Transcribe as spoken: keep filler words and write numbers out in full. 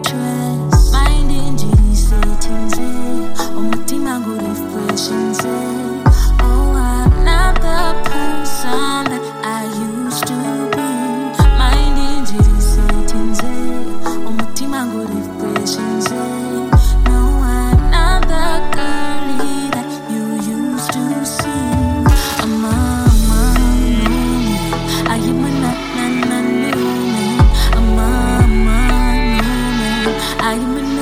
stress. Mind injury settings, eh? Oh, my team, I go refreshing, eh? Oh, I'm not the person that I used to be. Mind injury settings, eh? Oh, my team, I go refreshing, eh? No, I'm not the girlie that you used to see. I'm a I am a na na na na. I'm a I am a